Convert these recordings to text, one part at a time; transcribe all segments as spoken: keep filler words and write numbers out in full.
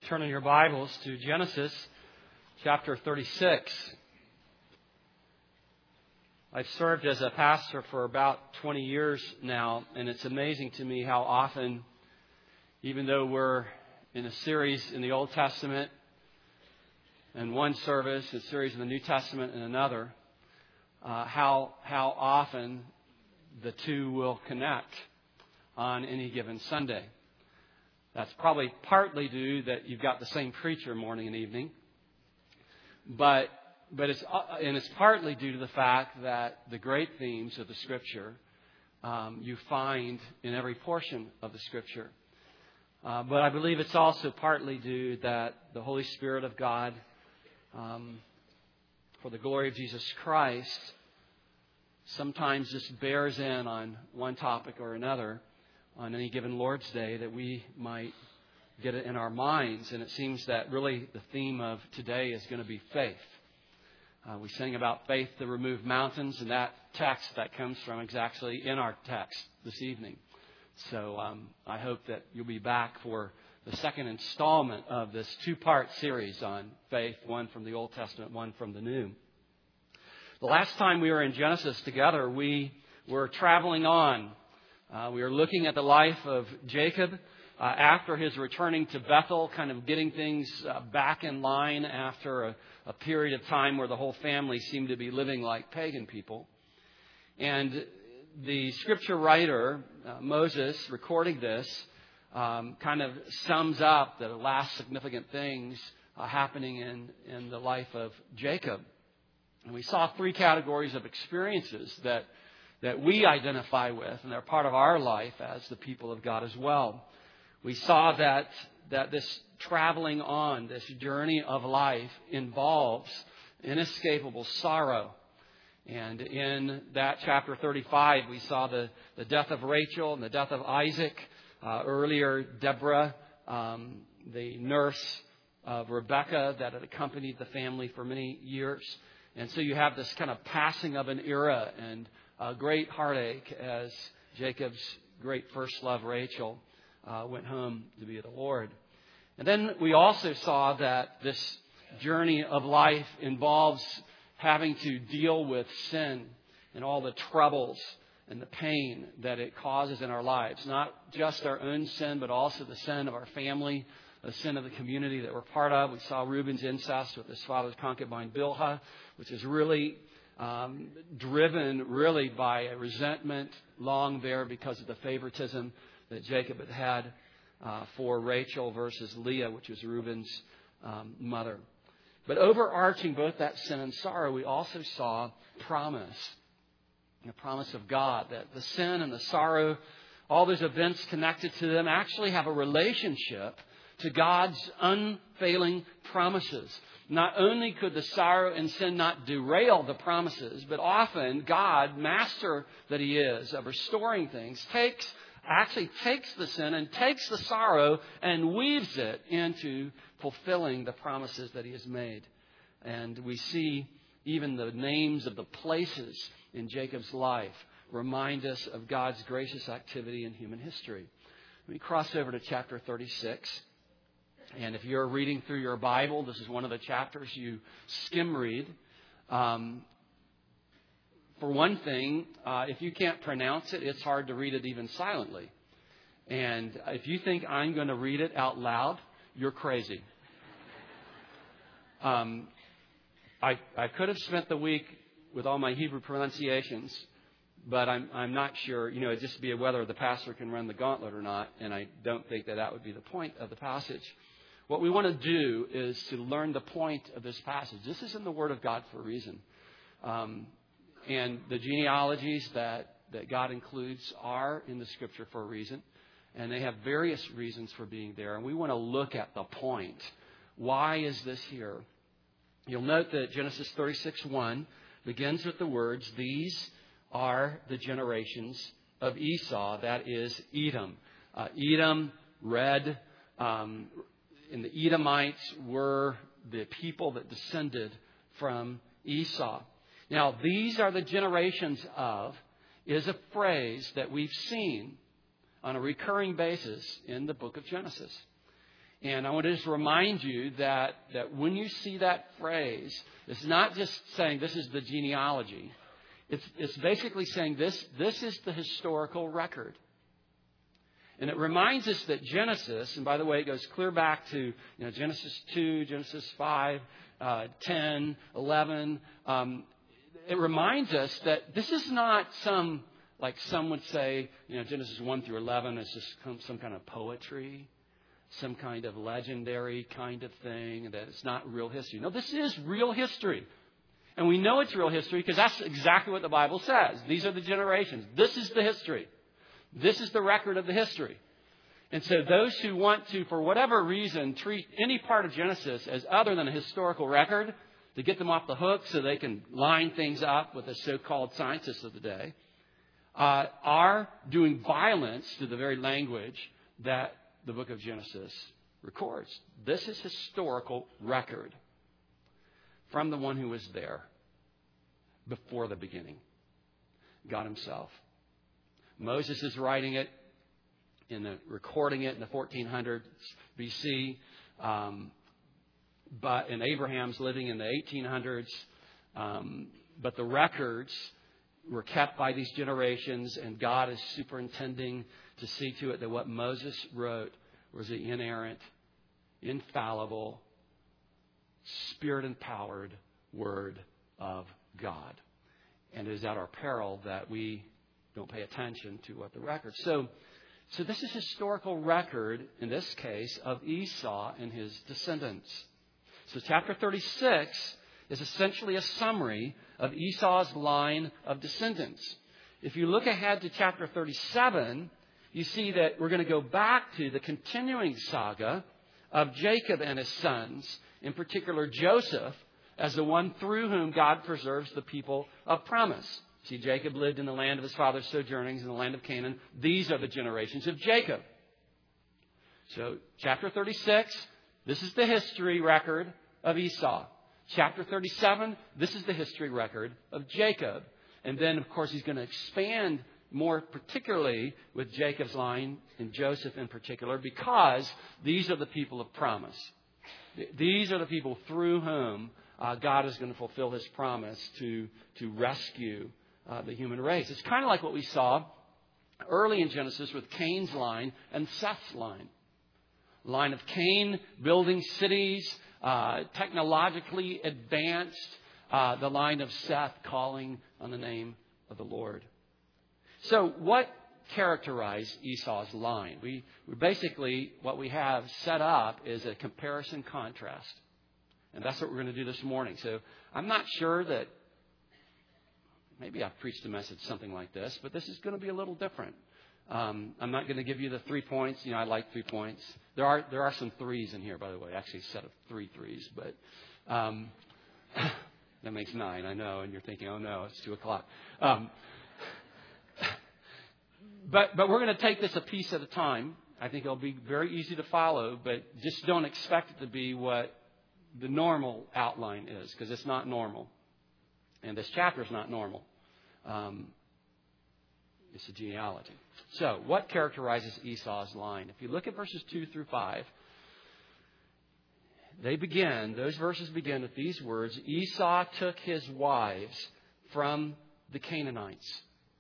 turn in your Bibles to Genesis chapter thirty-six. I've served as a pastor for about twenty years now, and it's amazing to me how often, even though we're in a series in the Old Testament and one service, a series in the New Testament and another, uh, how how often the two will connect on any given Sunday. That's probably partly due that you've got the same preacher morning and evening, but but it's uh, and it's partly due to the fact that the great themes of the Scripture um, you find in every portion of the Scripture. Uh, but I believe it's also partly due that the Holy Spirit of God, um, for the glory of Jesus Christ, sometimes just bears in on one topic or another on any given Lord's Day that we might get it in our minds. And it seems that really the theme of today is going to be faith. Uh, we sing about faith to remove mountains, and that text that comes from is actually in our text this evening. So um, I hope that you'll be back for the second installment of this two-part series on faith, one from the Old Testament, one from the New. The last time we were in Genesis together, we were traveling on. Uh, we were looking at the life of Jacob uh, after his returning to Bethel, kind of getting things uh, back in line after a, a period of time where the whole family seemed to be living like pagan people. And the scripture writer, uh, Moses, recording this, um, kind of sums up the last significant things uh, happening in, in the life of Jacob. And we saw three categories of experiences that that we identify with, and they're part of our life as the people of God as well. We saw that that this traveling on, this journey of life involves inescapable sorrow. And in that chapter thirty-five, we saw the, the death of Rachel and the death of Isaac. Uh, earlier, Deborah, um, the nurse of Rebekah that had accompanied the family for many years. And so you have this kind of passing of an era and a great heartache as Jacob's great first love, Rachel, uh, went home to be with the Lord. And then we also saw that this journey of life involves having to deal with sin and all the troubles and the pain that it causes in our lives. Not just our own sin, but also the sin of our family, the sin of the community that we're part of. We saw Reuben's incest with his father's concubine, Bilhah, which is really um, driven really by a resentment long there because of the favoritism that Jacob had had uh, for Rachel versus Leah, which was Reuben's um, mother. But overarching both that sin and sorrow, we also saw promise, the promise of God, that the sin and the sorrow, all those events connected to them actually have a relationship to God's unfailing promises. Not only could the sorrow and sin not derail the promises, but often God, master that He is of restoring things, takes actually takes the sin and takes the sorrow and weaves it into fulfilling the promises that He has made. And we see even the names of the places in Jacob's life remind us of God's gracious activity in human history. Let me cross over to chapter thirty-six. And if you're reading through your Bible, this is one of the chapters you skim read. Um, for one thing, uh, if you can't pronounce it, it's hard to read it even silently. And if you think I'm going to read it out loud, you're crazy. Um, I, I could have spent the week with all my Hebrew pronunciations, but I'm, I'm not sure. You know, it'd just be whether the pastor can run the gauntlet or not, and I don't think that that would be the point of the passage. What we want to do is to learn the point of this passage. This is in the Word of God for a reason. Um, and the genealogies that, that God includes are in the Scripture for a reason. And they have various reasons for being there. And we want to look at the point. Why is this here? You'll note that Genesis thirty-six one begins with the words, "These are the generations of Esau," that is Edom. Uh, Edom, red, um, and the Edomites were the people that descended from Esau. Now, "these are the generations of" is a phrase that we've seen on a recurring basis in the book of Genesis. And I want to just remind you that, that when you see that phrase, it's not just saying this is the genealogy. It's, it's basically saying this, this is the historical record. And it reminds us that Genesis, and by the way, it goes clear back to you know Genesis two, Genesis five, uh, ten, eleven. Um, it reminds us that this is not some, like some would say, you know, Genesis one through eleven is just some, some kind of poetry, some kind of legendary kind of thing, that it's not real history. No, this is real history. And we know it's real history because that's exactly what the Bible says. These are the generations. This is the history. This is the record of the history. And so those who want to, for whatever reason, treat any part of Genesis as other than a historical record to get them off the hook so they can line things up with the so-called scientists of the day, uh, are doing violence to the very language that the book of Genesis records. This is historical record from the one who was there before the beginning, God himself. Moses is writing it, in the, recording it in the fourteen hundreds B C, um, but and Abraham's living in the eighteen hundreds. Um, but the records were kept by these generations, and God is superintending to see to it that what Moses wrote was the inerrant, infallible, Spirit-empowered Word of God. And it is at our peril that we don't pay attention to what the record. So, so this is historical record, in this case, of Esau and his descendants. So chapter thirty-six is essentially a summary of Esau's line of descendants. If you look ahead to chapter thirty-seven, you see that we're going to go back to the continuing saga of Jacob and his sons, in particular Joseph, as the one through whom God preserves the people of promise. See, Jacob lived in the land of his father's sojournings in the land of Canaan. These are the generations of Jacob. So, chapter thirty-six, this is the history record of Esau. Chapter thirty-seven, this is the history record of Jacob. And then, of course, he's going to expand more particularly with Jacob's line and Joseph in particular, because these are the people of promise. These are the people through whom uh, God is going to fulfill his promise to, to rescue uh, the human race. It's kind of like what we saw early in Genesis with Cain's line and Seth's line. Line of Cain building cities, uh, technologically advanced. Uh, the line of Seth calling on the name of the Lord. So what characterized Esau's line? We, we basically, what we have set up is a comparison contrast. And that's what we're going to do this morning. So I'm not sure that, maybe I've preached a message something like this, but this is going to be a little different. Um, I'm not going to give you the three points. You know, I like three points. There are there are some threes in here, by the way. Actually, a set of three threes. But um, that makes nine, I know. And you're thinking, oh, no, it's two o'clock. Um, but but we're going to take this a piece at a time. I think it'll be very easy to follow, but just don't expect it to be what the normal outline is, because it's not normal. And this chapter is not normal. Um, it's a genealogy. So, what characterizes Esau's line? If you look at verses two through five, they begin, those verses begin with these words: Esau took his wives from the Canaanites.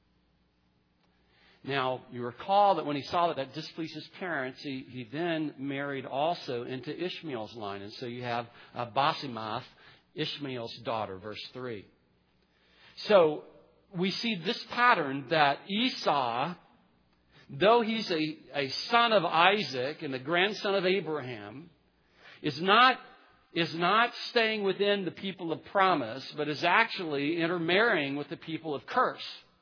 Now, you recall that when he saw that that displeased his parents, he, he then married also into Ishmael's line. And so you have uh, Basemath, Ishmael's daughter, verse three. So we see this pattern that Esau, though he's a, a son of Isaac and the grandson of Abraham, is not, is not staying within the people of promise, but is actually intermarrying with the people of curse.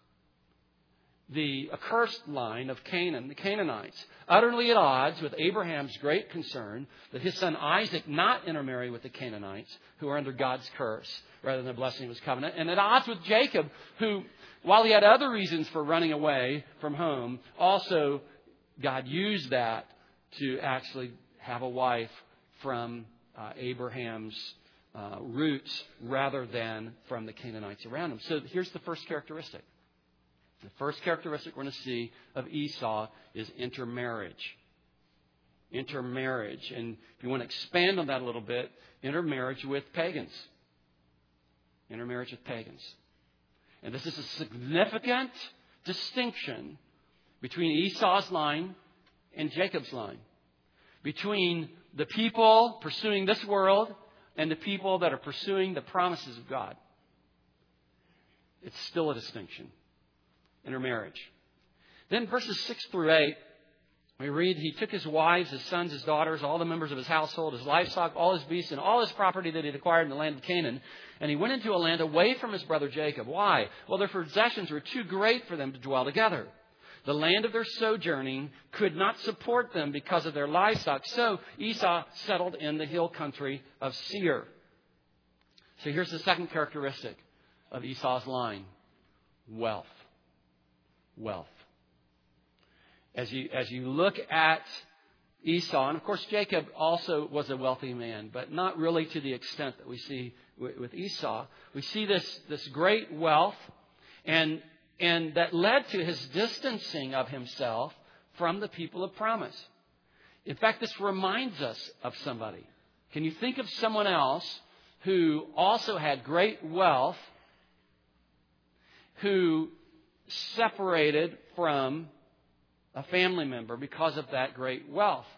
The accursed line of Canaan, the Canaanites, utterly at odds with Abraham's great concern that his son Isaac not intermarry with the Canaanites, who are under God's curse rather than the blessing of his covenant, and at odds with Jacob, who, while he had other reasons for running away from home, also God used that to actually have a wife from uh, Abraham's uh, roots rather than from the Canaanites around him. So here's the first characteristic. The first characteristic we're going to see of Esau is intermarriage. Intermarriage. And if you want to expand on that a little bit, intermarriage with pagans. Intermarriage with pagans. And this is a significant distinction between Esau's line and Jacob's line. Between the people pursuing this world and the people that are pursuing the promises of God. It's still a distinction. Intermarriage. Then verses six through eight, we read, he took his wives, his sons, his daughters, all the members of his household, his livestock, all his beasts, and all his property that he had acquired in the land of Canaan. And he went into a land away from his brother Jacob. Why? Well, their possessions were too great for them to dwell together. The land of their sojourning could not support them because of their livestock. So Esau settled in the hill country of Seir. So here's the second characteristic of Esau's line. Wealth. Wealth. As you, as you look at Esau, and of course Jacob also was a wealthy man, but not really to the extent that we see with, with Esau. We see this, this great wealth, and, and that led to his distancing of himself from the people of promise. In fact, this reminds us of somebody. Can you think of someone else who also had great wealth, who separated from a family member because of that great wealth?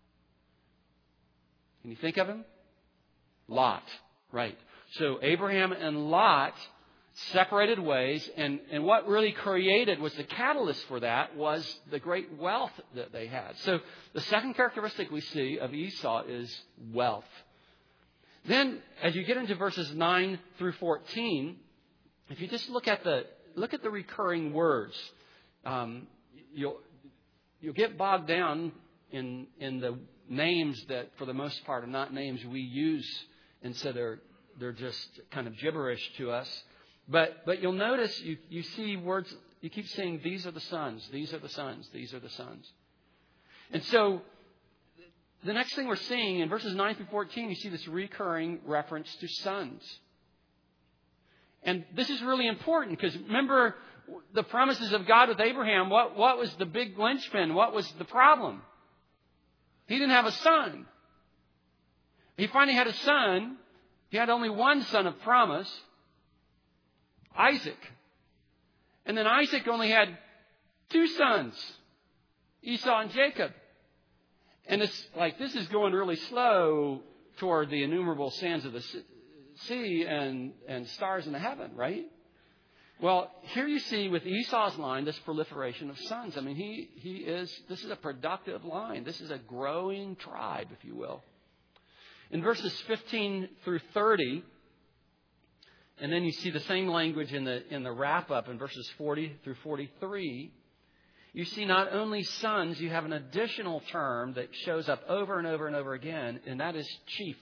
Can you think of him? Lot. Right. So Abraham and Lot separated ways, and, and what really created was the catalyst for that was the great wealth that they had. So the second characteristic we see of Esau is wealth. Then as you get into verses nine through fourteen, if you just look at the look at the recurring words, um, you'll You'll get bogged down in in the names that, for the most part, are not names we use, and so they're they're just kind of gibberish to us. But but you'll notice you you see words. You keep saying, "These are the sons. These are the sons. These are the sons." And so the next thing we're seeing in verses nine through fourteen, you see this recurring reference to sons. And this is really important because remember, the promises of God with Abraham, what, what was the big linchpin? What was the problem? He didn't have a son. He finally had a son. He had only one son of promise, Isaac. And then Isaac only had two sons, Esau and Jacob. And it's like this is going really slow toward the innumerable sands of the sea and, and stars in the heaven, right? Well, here you see with Esau's line this proliferation of sons. I mean, he he is, this is a productive line. This is a growing tribe, if you will. In verses fifteen through thirty, and then you see the same language in the in the wrap-up in verses forty through forty-three, you see not only sons, you have an additional term that shows up over and over and over again, and that is chief.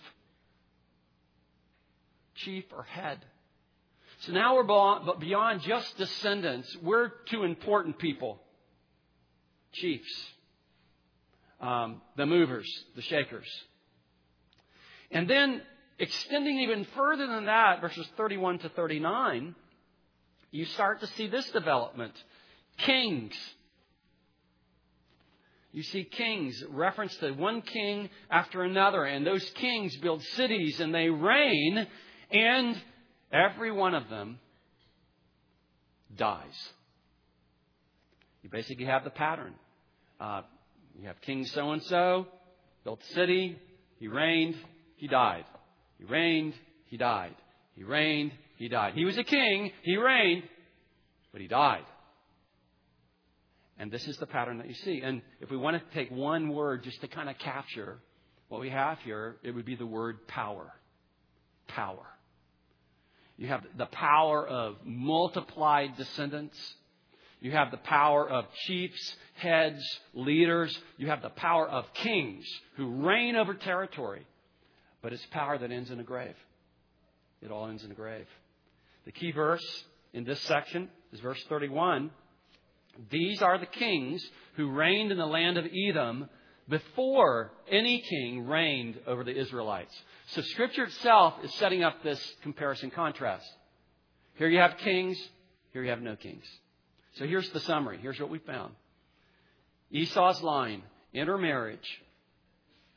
Chief or head. So now we're beyond just descendants. We're two important people. Chiefs. Um, the movers, the shakers. And then extending even further than that, verses thirty-one to thirty-nine, you start to see this development. Kings. You see kings, reference to one king after another. And those kings build cities and they reign, and every one of them dies. You basically have the pattern. Uh, you have King so-and-so, built a city, he reigned, he died. He reigned, he died. He reigned, he died. He was a king, he reigned, but he died. And this is the pattern that you see. And if we want to take one word just to kind of capture what we have here, it would be the word power. Power. You have the power of multiplied descendants. You have the power of chiefs, heads, leaders. You have the power of kings who reign over territory. But it's power that ends in a grave. It all ends in a grave. The key verse in this section is verse thirty-one. These are the kings who reigned in the land of Edom before any king reigned over the Israelites. So Scripture itself is setting up this comparison contrast. Here you have kings. Here you have no kings. So here's the summary. Here's what we found. Esau's line, intermarriage,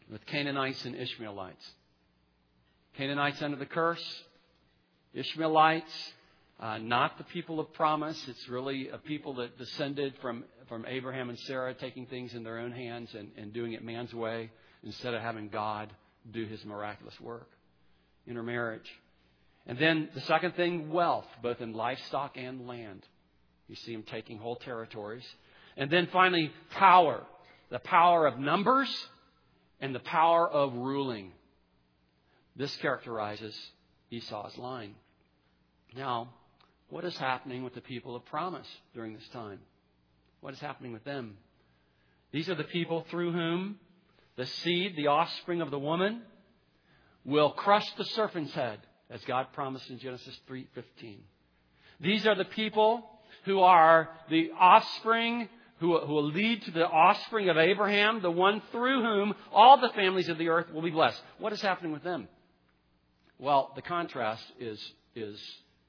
with Canaanites and Ishmaelites. Canaanites under the curse. Ishmaelites, uh, not the people of promise. It's really a people that descended from, from Abraham and Sarah, taking things in their own hands and, and doing it man's way instead of having God do His miraculous work. Intermarriage. And then the second thing, wealth, both in livestock and land. You see them taking whole territories. And then finally, power. The power of numbers and the power of ruling. This characterizes Esau's line. Now, what is happening with the people of promise during this time? What is happening with them? These are the people through whom the seed, the offspring of the woman, will crush the serpent's head, as God promised in Genesis three fifteen. These are the people who are the offspring, who, who will lead to the offspring of Abraham, the one through whom all the families of the earth will be blessed. What is happening with them? Well, the contrast is, is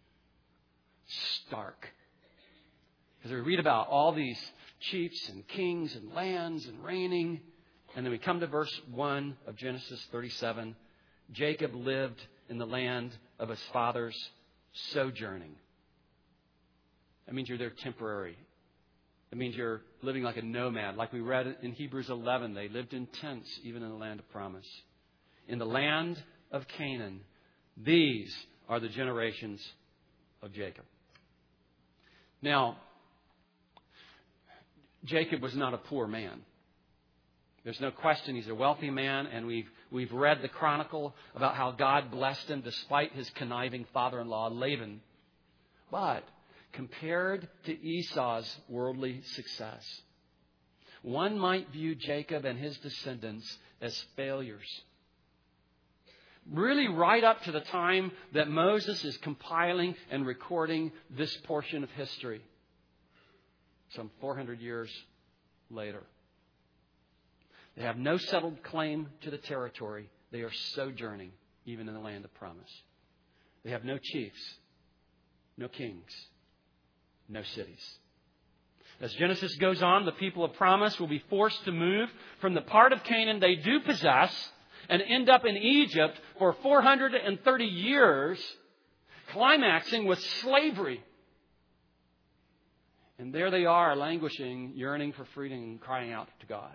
stark. Because we read about all these chiefs and kings and lands and reigning. And then we come to verse one of Genesis thirty-seven. Jacob lived in the land of his father's sojourning. That means you're there temporary. It means you're living like a nomad. Like we read in Hebrews eleven, they lived in tents even in the land of promise. In the land of Canaan, these are the generations of Jacob. Now, Jacob was not a poor man. There's no question he's a wealthy man, and we've we've read the chronicle about how God blessed him despite his conniving father-in-law, Laban. But compared to Esau's worldly success, one might view Jacob and his descendants as failures. Really right up to the time that Moses is compiling and recording this portion of history, some four hundred years later. They have no settled claim to the territory. They are sojourning, even in the land of promise. They have no chiefs, no kings, no cities. As Genesis goes on, the people of promise will be forced to move from the part of Canaan they do possess and end up in Egypt for four hundred thirty years, climaxing with slavery. And there they are, languishing, yearning for freedom, and crying out to God.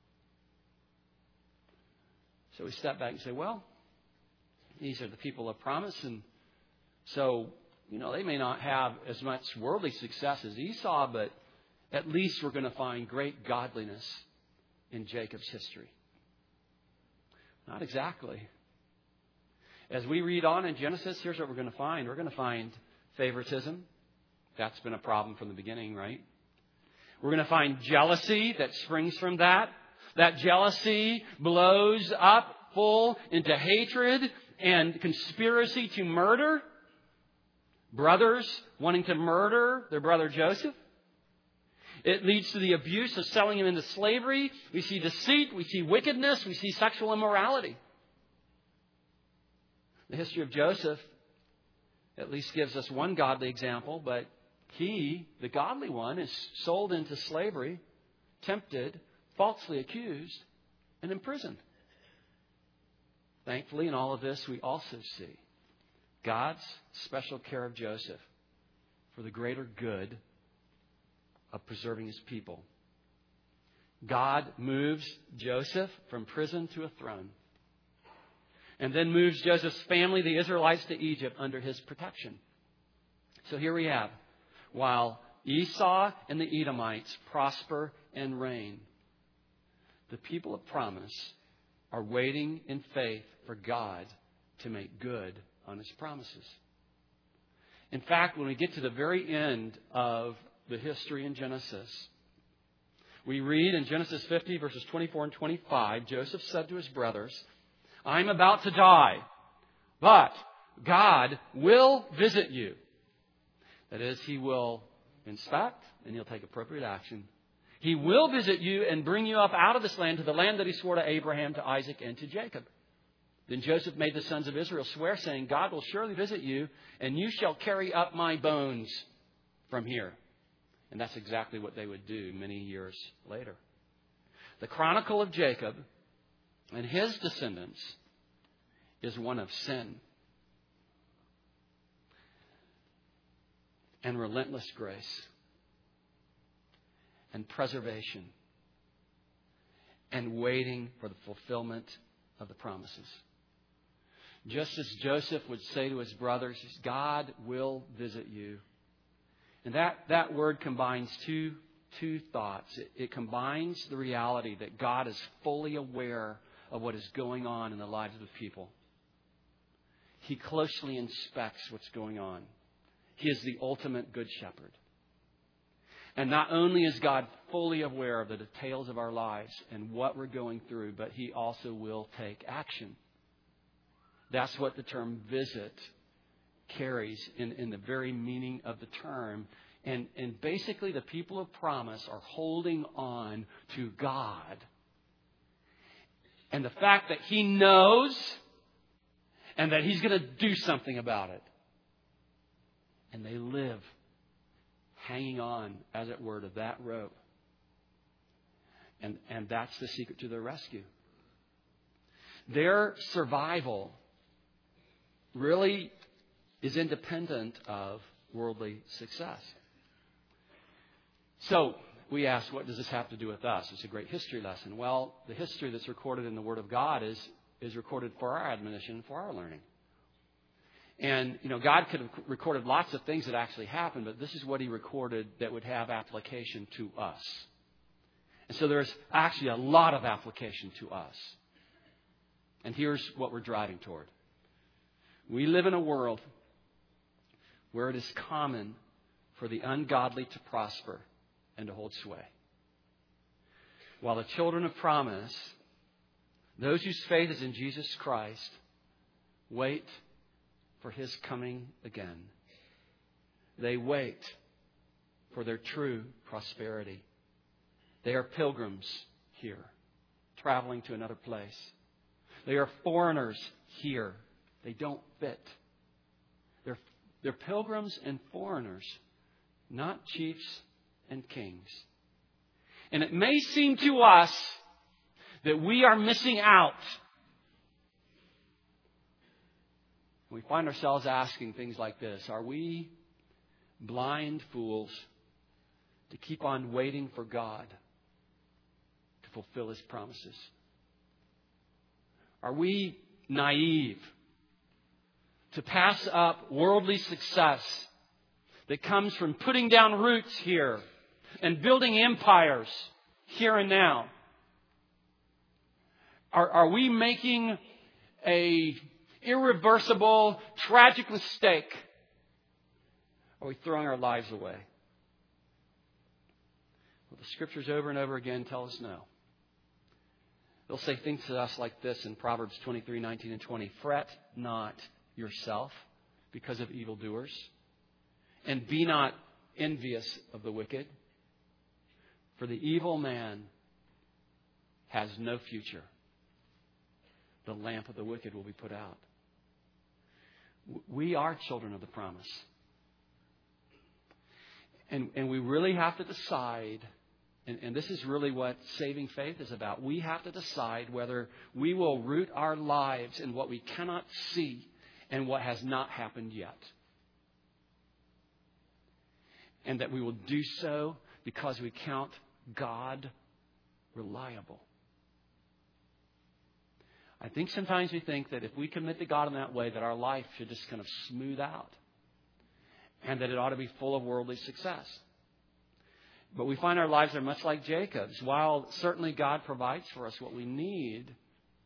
So we step back and say, well, these are the people of promise. And so, you know, they may not have as much worldly success as Esau, but at least we're going to find great godliness in Jacob's history. Not exactly. As we read on in Genesis, here's what we're going to find. We're going to find favoritism. That's been a problem from the beginning, right? We're going to find jealousy that springs from that. That jealousy blows up full into hatred and conspiracy to murder. Brothers wanting to murder their brother Joseph. It leads to the abuse of selling him into slavery. We see deceit. We see wickedness. We see sexual immorality. The history of Joseph at least gives us one godly example, but he, the godly one, is sold into slavery, tempted, falsely accused, and imprisoned. Thankfully, in all of this, we also see God's special care of Joseph for the greater good of preserving His people. God moves Joseph from prison to a throne, and then moves Joseph's family, the Israelites, to Egypt under His protection. So here we have, while Esau and the Edomites prosper and reign, the people of promise are waiting in faith for God to make good on His promises. In fact, when we get to the very end of the history in Genesis, we read in Genesis fifty, verses twenty-four and twenty-five, Joseph said to his brothers, I'm about to die, but God will visit you. That is, He will inspect and He'll take appropriate action. He will visit you and bring you up out of this land to the land that He swore to Abraham, to Isaac, and to Jacob. Then Joseph made the sons of Israel swear, saying, God will surely visit you, and you shall carry up my bones from here. And that's exactly what they would do many years later. The chronicle of Jacob And his descendants is one of sin and relentless grace and preservation and waiting for the fulfillment of the promises. Just as Joseph would say to his brothers, God will visit you. And that, that word combines two, two thoughts. It, it combines the reality that God is fully aware of what is going on in the lives of the people. He closely inspects what's going on. He is the ultimate good shepherd. And not only is God fully aware of the details of our lives and what we're going through, but He also will take action. That's what the term visit carries in, in the very meaning of the term. And, and basically the people of promise are holding on to God. And the fact that He knows and that He's going to do something about it. And they live hanging on, as it were, to that rope. And, and that's the secret to their rescue. Their survival really is independent of worldly success. So we ask, what does this have to do with us? It's a great history lesson. Well, the history that's recorded in the Word of God is, is recorded for our admonition, for our learning. And, you know, God could have recorded lots of things that actually happened, but this is what He recorded that would have application to us. And so there's actually a lot of application to us. And here's what we're driving toward. We live in a world where it is common for the ungodly to prosper and to hold sway. While the children of promise, those whose faith is in Jesus Christ, wait for His coming again. They wait for their true prosperity. They are pilgrims here, traveling to another place. They are foreigners here. They don't fit. They're, they're pilgrims and foreigners, not chiefs and kings. And it may seem to us that we are missing out. We find ourselves asking things like this. Are we blind fools to keep on waiting for God to fulfill His promises? Are we naive to pass up worldly success that comes from putting down roots here and building empires here and now? Are, are we making a irreversible, tragic mistake? Are we throwing our lives away? Well, the Scriptures over and over again tell us no. They'll say things to us like this in Proverbs twenty-three, nineteen and twenty. Fret not yourself because of evildoers, and be not envious of the wicked, for the evil man has no future. The lamp of the wicked will be put out. We are children of the promise. And, and we really have to decide, and, and this is really what saving faith is about. We have to decide whether we will root our lives in what we cannot see and what has not happened yet. And that we will do so because we count God reliable. I think sometimes we think that if we commit to God in that way, that our life should just kind of smooth out. And that it ought to be full of worldly success. But we find our lives are much like Jacob's. While certainly God provides for us what we need,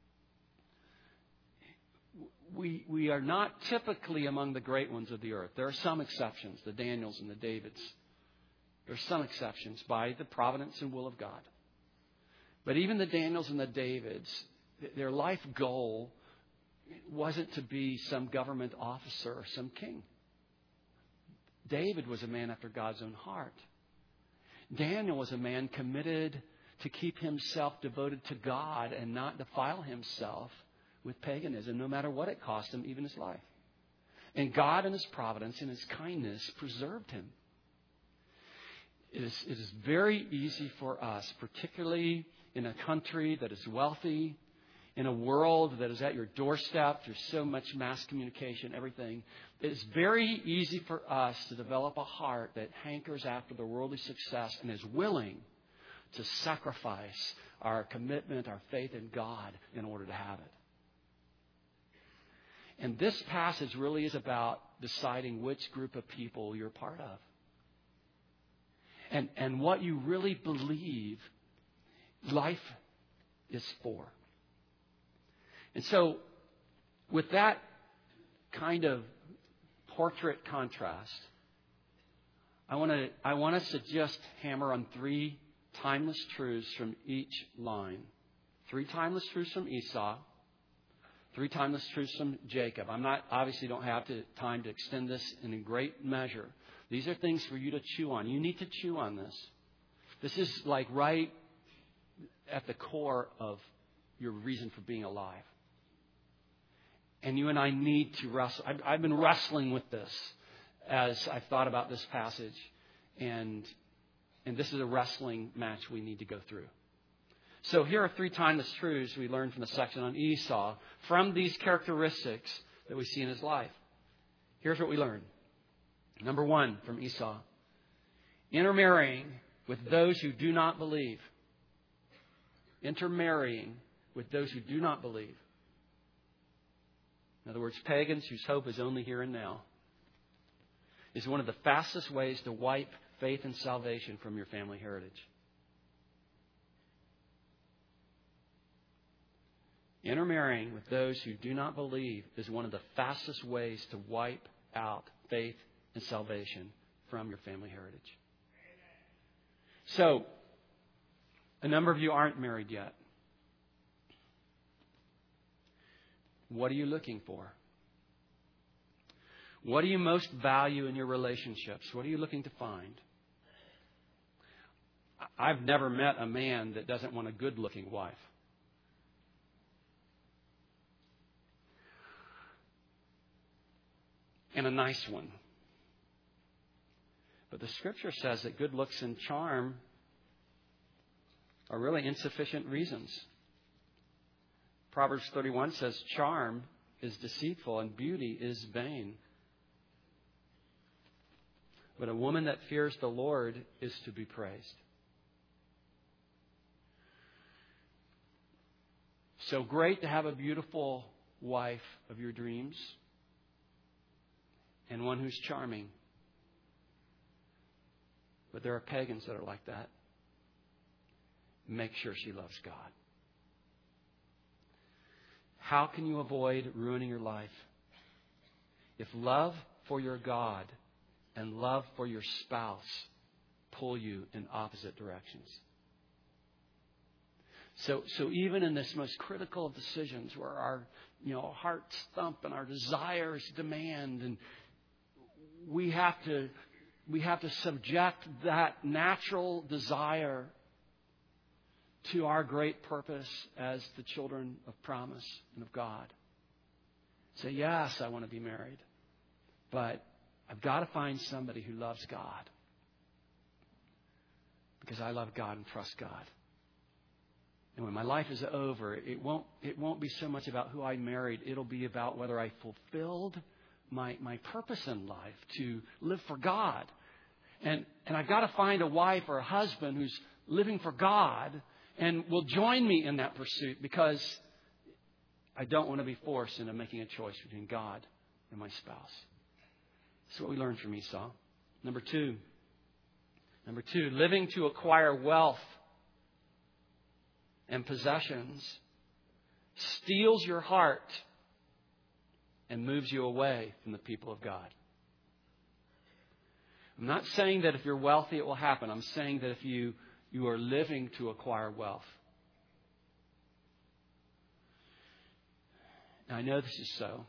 we, we are not typically among the great ones of the earth. There are some exceptions, the Daniels and the Davids. There are some exceptions by the providence and will of God. But even the Daniels and the Davids, their life goal wasn't to be some government officer or some king. David was a man after God's own heart. Daniel was a man committed to keep himself devoted to God and not defile himself with paganism, no matter what it cost him, even his life. And God in His providence and His kindness preserved him. It is, it is very easy for us, particularly in a country that is wealthy, in a world that is at your doorstep, there's so much mass communication, everything. It's very easy for us to develop a heart that hankers after the worldly success and is willing to sacrifice our commitment, our faith in God in order to have it. And this passage really is about deciding which group of people you're part of. And, and what you really believe life is for. And so, with that kind of portrait contrast, I want to I want us to just hammer on three timeless truths from each line. Three timeless truths from Esau. Three timeless truths from Jacob. I'm not obviously don't have to, time to extend this in a great measure. These are things for you to chew on. You need to chew on this. This is like right at the core of your reason for being alive. And you and I need to wrestle. I've, I've been wrestling with this as I've thought about this passage. And, and this is a wrestling match we need to go through. So here are three timeless truths we learned from the section on Esau from these characteristics that we see in his life. Here's what we learned. Number one from Esau. Intermarrying with those who do not believe. Intermarrying with those who do not believe. In other words, pagans whose hope is only here and now, is one of the fastest ways to wipe faith and salvation from your family heritage. Intermarrying with those who do not believe is one of the fastest ways to wipe out faith and salvation from your family heritage. So, a number of you aren't married yet. What are you looking for? What do you most value in your relationships? What are you looking to find? I've never met a man that doesn't want a good-looking wife. And a nice one. But the Scripture says that good looks and charm are really insufficient reasons. Proverbs thirty-one says, charm is deceitful and beauty is vain. But a woman that fears the Lord is to be praised. So great to have a beautiful wife of your dreams and one who's charming. But there are pagans that are like that. Make sure she loves God. How can you avoid ruining your life? If love for your God and love for your spouse pull you in opposite directions. So, so even in this most critical of decisions where our, you know, hearts thump and our desires demand, and we have to, we have to subject that natural desire to our great purpose as the children of promise and of God. Say, yes, I want to be married, but I've got to find somebody who loves God, because I love God and trust God. And when my life is over, it won't it won't be so much about who I married. It'll be about whether I fulfilled my my purpose in life to live for God. And and I've got to find a wife or a husband who's living for God and will join me in that pursuit, because I don't want to be forced into making a choice between God and my spouse. That's what we learned from Esau. Number two. Number two, living to acquire wealth and possessions steals your heart and moves you away from the people of God. I'm not saying that if you're wealthy it will happen. I'm saying that if you, you are living to acquire wealth. Now, I know this is so.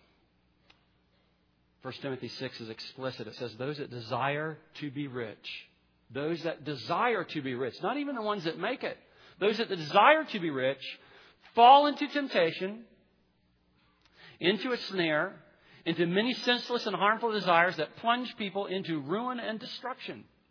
First Timothy six is explicit. It says, those that desire to be rich. Those that desire to be rich. Not even the ones that make it. Those that desire to be rich fall into temptation, into a snare, into many senseless and harmful desires that plunge people into ruin and destruction.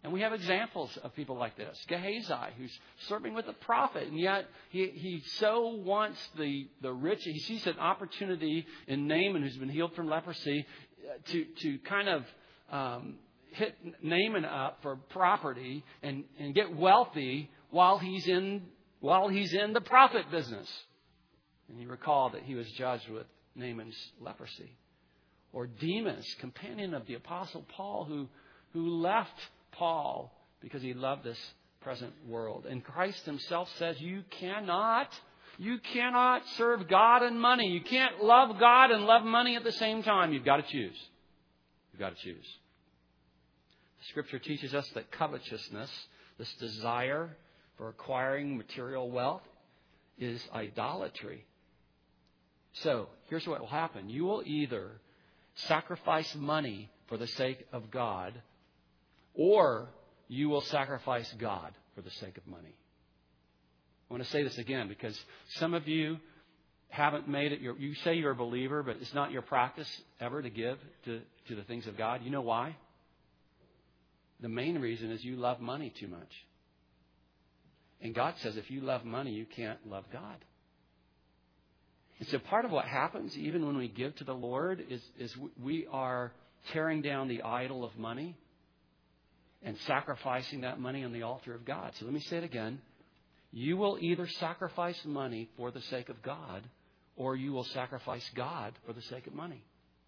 And we have examples of people like this. Gehazi, who's serving with a prophet, and yet he, he so wants the, the rich. He sees an opportunity in Naaman, who's been healed from leprosy, to, to kind of um, hit Naaman up for property and, and get wealthy while he's in while he's in the prophet business. And you recall that he was judged with Naaman's leprosy. Or Demas, companion of the Apostle Paul, who who left Paul because he loved this present world. And Christ himself says you cannot, you cannot serve God and money. You can't love God and love money at the same time. You've got to choose. You've got to choose. Scripture teaches us that covetousness, this desire for acquiring material wealth, is idolatry. So here's what will happen. You will either sacrifice money for the sake of God, or you will sacrifice God for the sake of money. I want to say this again because some of you haven't made it your, you say you're a believer, but it's not your practice ever to give to, to the things of God. You know why? The main reason is you love money too much. And God says if you love money, you can't love God. And so part of what happens even when we give to the Lord is, is we are tearing down the idol of money and sacrificing that money on the altar of God. So let me say it again. You will either sacrifice money for the sake of God, or you will sacrifice God for the sake of money.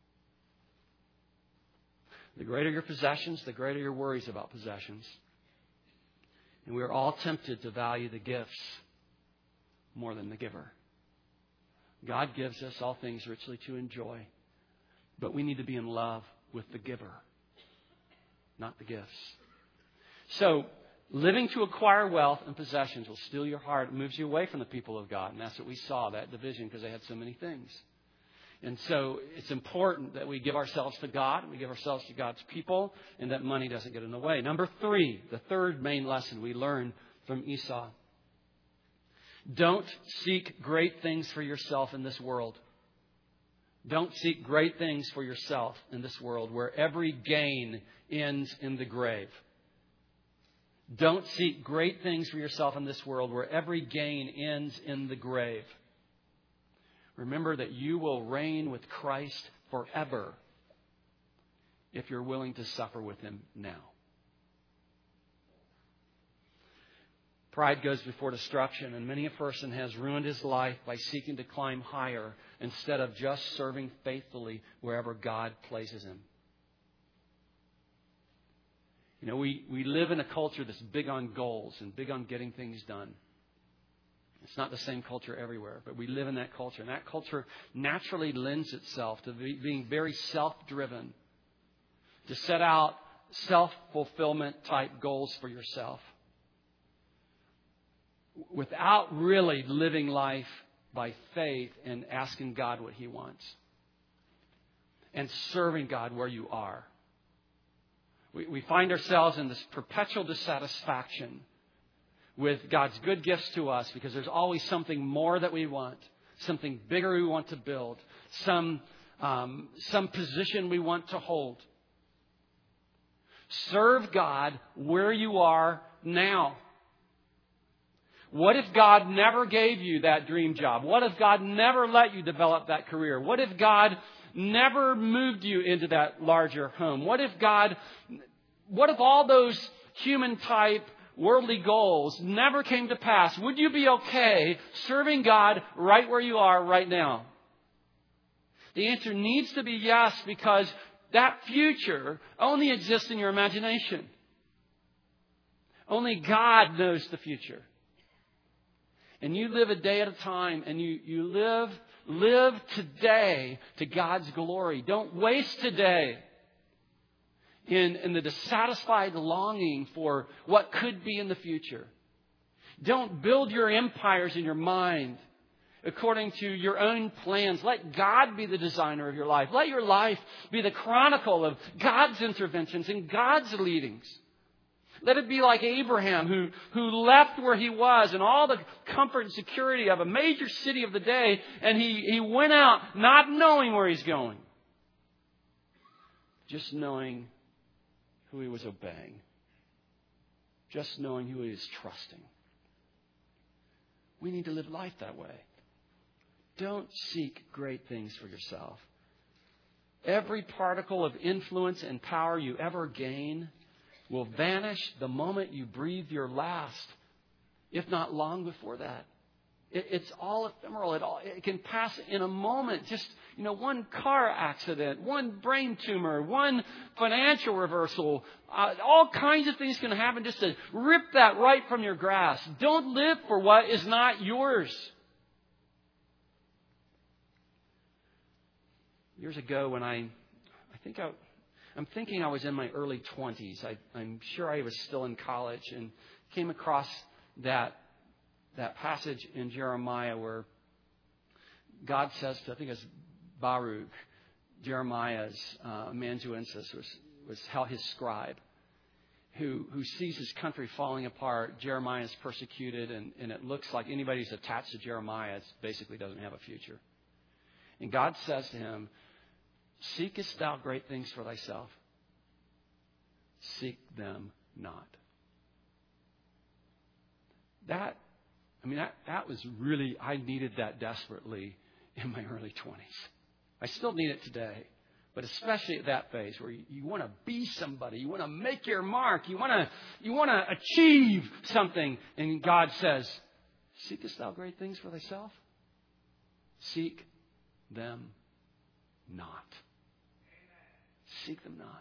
The greater your possessions, the greater your worries about possessions. And we are all tempted to value the gifts more than the giver. God gives us all things richly to enjoy, but we need to be in love with the giver, not the gifts. So, living to acquire wealth and possessions will steal your heart. It moves you away from the people of God. And that's what we saw, that division, because they had so many things. And so it's important that we give ourselves to God, and we give ourselves to God's people, and that money doesn't get in the way. Number three, the third main lesson we learn from Esau. Don't seek great things for yourself in this world. Don't seek great things for yourself in this world where every gain ends in the grave. Don't seek great things for yourself in this world where every gain ends in the grave. Remember that you will reign with Christ forever if you're willing to suffer with Him now. Pride goes before destruction, and many a person has ruined his life by seeking to climb higher instead of just serving faithfully wherever God places him. You know, we, we live in a culture that's big on goals and big on getting things done. It's not the same culture everywhere, but we live in that culture. And that culture naturally lends itself to be, being very self-driven, to set out self-fulfillment type goals for yourself, without really living life by faith and asking God what He wants and serving God where you are. We, we find ourselves in this perpetual dissatisfaction with God's good gifts to us because there's always something more that we want, something bigger we want to build, some, um, some position we want to hold. Serve God where you are now. What if God never gave you that dream job? What if God never let you develop that career? What if God never moved you into that larger home? What if God, what if all those human type worldly goals never came to pass? Would you be okay serving God right where you are right now? The answer needs to be yes, because that future only exists in your imagination. Only God knows the future. And you live a day at a time, and you, you live, live today to God's glory. Don't waste today in, in the dissatisfied longing for what could be in the future. Don't build your empires in your mind according to your own plans. Let God be the designer of your life. Let your life be the chronicle of God's interventions and God's leadings. Let it be like Abraham, who, who left where he was and all the comfort and security of a major city of the day, and he, he went out not knowing where he's going, just knowing who he was obeying. just knowing who He is, trusting. We need to live life that way. Don't seek great things for yourself. Every particle of influence and power you ever gain will vanish the moment you breathe your last, if not long before that. It, it's all ephemeral. It, all, it can pass in a moment. Just, you know, one car accident, one brain tumor, one financial reversal. Uh, all kinds of things can happen just to rip that right from your grasp. Don't live for what is not yours. Years ago when I, I think I, I'm thinking I was in my early twenties. I, I'm sure I was still in college and came across that that passage in Jeremiah where God says to, I think it's Baruch, Jeremiah's uh, amanuensis was was how his scribe, who who sees his country falling apart. Jeremiah is persecuted, and, and it looks like anybody who's attached to Jeremiah basically doesn't have a future. And God says to him, "Seekest thou great things for thyself? Seek them not." That, I mean, that, that was really, I needed that desperately in my early twenties. I still need it today. But especially at that phase where you, you want to be somebody, you want to make your mark, you want to you want to achieve something. And God says, "Seekest thou great things for thyself? Seek them not." Seek them not.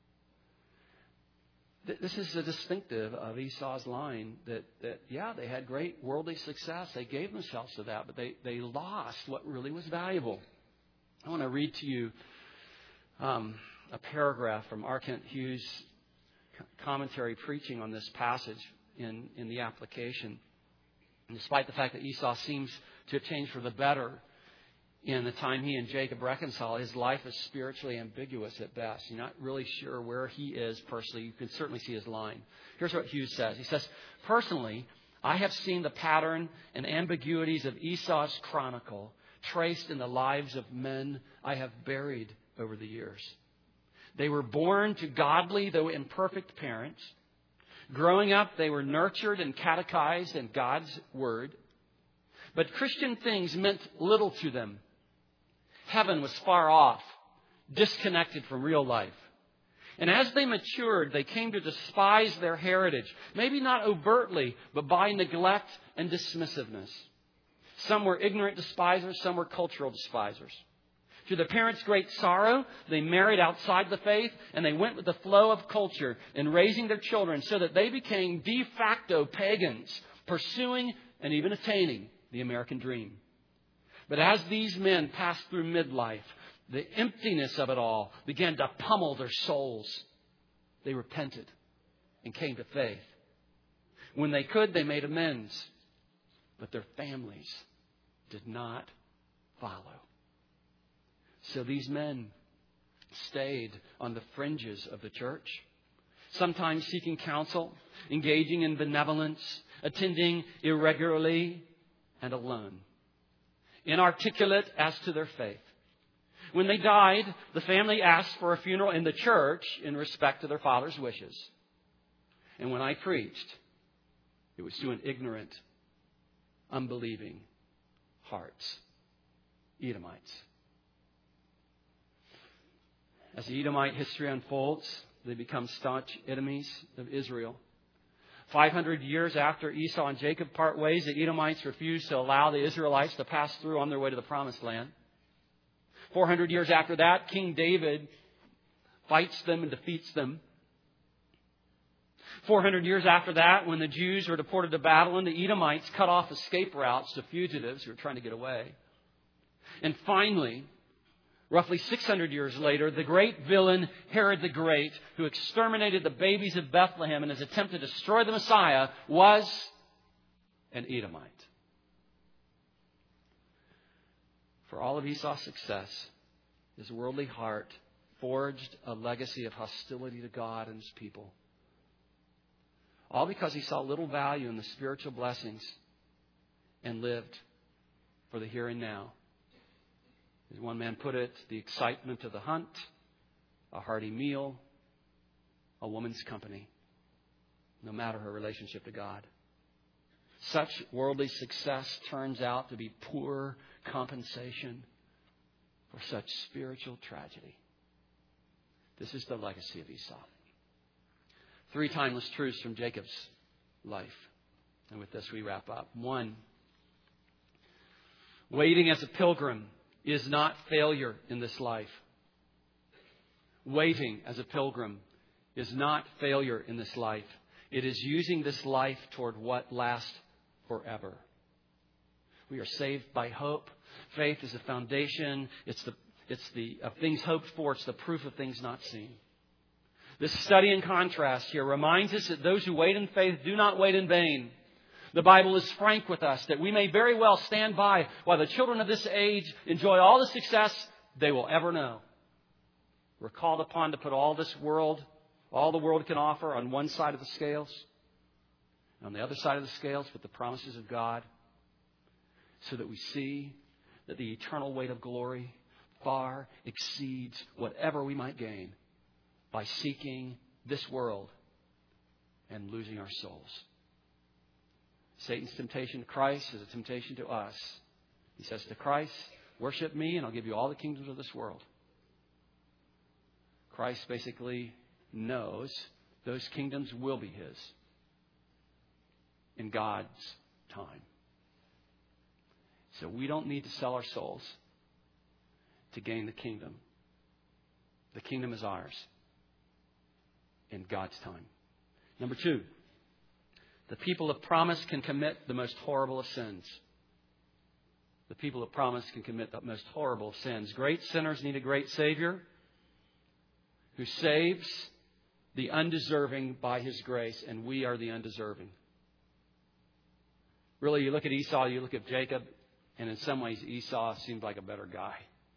This is a distinctive of Esau's line that, that, yeah, they had great worldly success. They gave themselves to that, but they, they lost what really was valuable. I want to read to you um, a paragraph from R. Kent Hughes' commentary preaching on this passage in, in the application. And despite the fact that Esau seems to have changed for the better in the time he and Jacob reconcile, his life is spiritually ambiguous at best. You're not really sure where he is personally. You can certainly see his line. Here's what Hughes says. He says, "Personally, I have seen the pattern and ambiguities of Esau's chronicle traced in the lives of men I have buried over the years. They were born to godly, though imperfect, parents. Growing up, they were nurtured and catechized in God's Word. But Christian things meant little to them. Heaven was far off, disconnected from real life. And as they matured, they came to despise their heritage, maybe not overtly, but by neglect and dismissiveness. Some were ignorant despisers, some were cultural despisers. To the parents' great sorrow, they married outside the faith, and they went with the flow of culture in raising their children so that they became de facto pagans, pursuing and even attaining the American dream. But as these men passed through midlife, the emptiness of it all began to pummel their souls. They repented and came to faith. When they could, they made amends. But their families did not follow. So these men stayed on the fringes of the church, sometimes seeking counsel, engaging in benevolence, attending irregularly and alone, inarticulate as to their faith. When they died, the family asked for a funeral in the church in respect to their father's wishes. And when I preached, it was to an ignorant, unbelieving hearts, Edomites. As the Edomite history unfolds, they become staunch enemies of Israel. five hundred years after Esau and Jacob part ways, the Edomites refused to allow the Israelites to pass through on their way to the Promised Land. four hundred years after that, King David fights them and defeats them. four hundred years after that, when the Jews were deported to Babylon, the Edomites cut off escape routes to fugitives who were trying to get away. And finally, roughly six hundred years later, the great villain Herod the Great, who exterminated the babies of Bethlehem in his attempt to destroy the Messiah, was an Edomite. For all of Esau's success, his worldly heart forged a legacy of hostility to God and His people. All because he saw little value in the spiritual blessings and lived for the here and now. As one man put it, the excitement of the hunt, a hearty meal, a woman's company. no matter her relationship to God. Such worldly success turns out to be poor compensation for such spiritual tragedy. This is the legacy of Esau. Three timeless truths from Jacob's life. And with this we wrap up. One, waiting as a pilgrim is not failure in this life. Waiting as a pilgrim is not failure in this life. It is using this life toward what lasts forever. We are saved by hope. Faith is the foundation. It's the it's the of things hoped for. It's the proof of things not seen. This study in contrast here reminds us that those who wait in faith do not wait in vain. The Bible is frank with us that we may very well stand by while the children of this age enjoy all the success they will ever know. We're called upon to put all this world, all the world can offer, on one side of the scales. On the other side of the scales, put the promises of God, so that we see that the eternal weight of glory far exceeds whatever we might gain by seeking this world and losing our souls. Satan's temptation to Christ is a temptation to us. He says to Christ, worship me and I'll give you all the kingdoms of this world. Christ basically knows those kingdoms will be his in God's time. So we don't need to sell our souls to gain the kingdom. The kingdom is ours in God's time. Number two, the people of promise can commit the most horrible of sins. The people of promise can commit the most horrible of sins. Great sinners need a great Savior who saves the undeserving by his grace, and we are the undeserving. Really, you look at Esau, you look at Jacob, and in some ways Esau seemed like a better guy.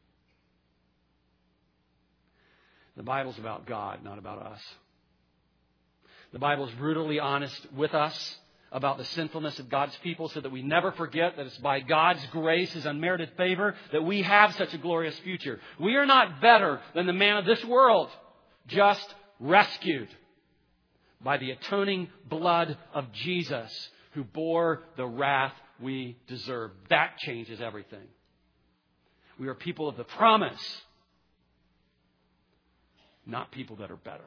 The Bible's about God, not about us. The Bible is brutally honest with us about the sinfulness of God's people so that we never forget that it's by God's grace, his unmerited favor, that we have such a glorious future. We are not better than the man of this world, just rescued by the atoning blood of Jesus, who bore the wrath we deserve. That changes everything. We are people of the promise, not people that are better.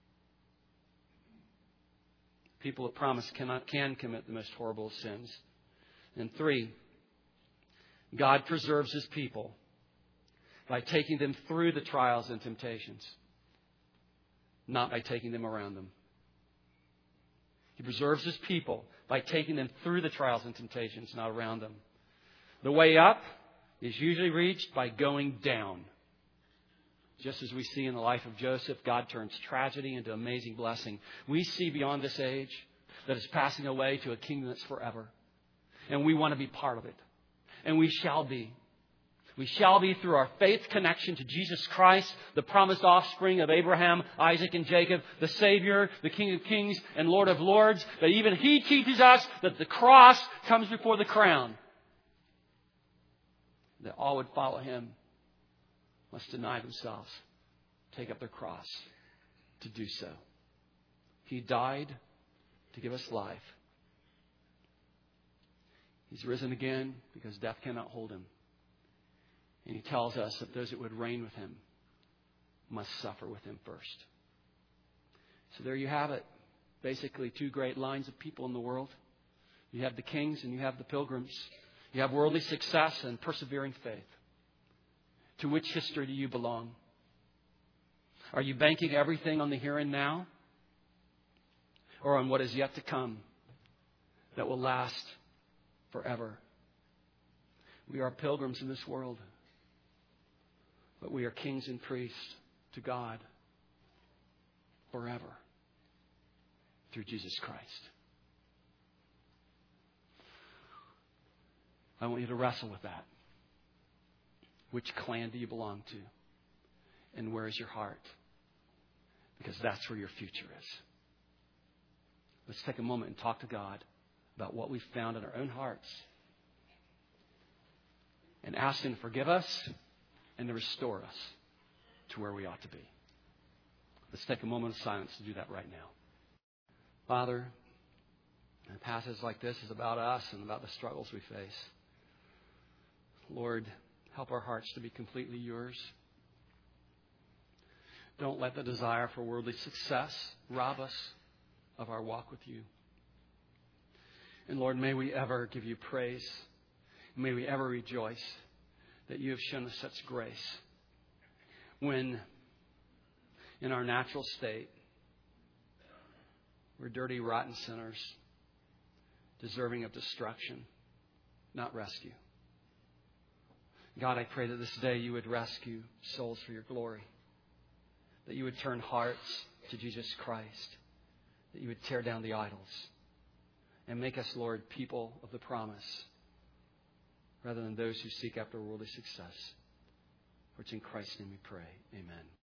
People of promise cannot can commit the most horrible of sins. And three, God preserves his people by taking them through the trials and temptations, not by taking them around them. He preserves his people by taking them through the trials and temptations, not around them. The way up is usually reached by going down. Just as we see in the life of Joseph, God turns tragedy into amazing blessing. We see beyond this age that is passing away to a kingdom that's forever. And we want to be part of it. And we shall be. We shall be through our faith connection to Jesus Christ, the promised offspring of Abraham, Isaac, and Jacob, the Savior, the King of Kings, and Lord of Lords. That even he teaches us that the cross comes before the crown. That all would follow him must deny themselves, take up their cross to do so. He died to give us life. He's risen again because death cannot hold him. And he tells us that those that would reign with him must suffer with him first. So there you have it. Basically, two great lines of people in the world. You have the kings and you have the pilgrims. You have worldly success and persevering faith. To which history do you belong? Are you banking everything on the here and now? Or on what is yet to come that will last forever? We are pilgrims in this world, but we are kings and priests to God forever through Jesus Christ. I want you to wrestle with that. Which clan do you belong to? And where is your heart? Because that's where your future is. Let's take a moment and talk to God about what we've found in our own hearts. And ask him to forgive us and to restore us to where we ought to be. Let's take a moment of silence to do that right now. Father, a passage like this is about us and about the struggles we face. Lord, help our hearts to be completely yours. Don't let the desire for worldly success rob us of our walk with you. And Lord, may we ever give you praise. May we ever rejoice that you have shown us such grace when in our natural state we're dirty, rotten sinners, deserving of destruction, not rescue. God, I pray that this day you would rescue souls for your glory, that you would turn hearts to Jesus Christ, that you would tear down the idols, and make us, Lord, people of the promise, rather than those who seek after worldly success. For it's in Christ's name we pray. Amen.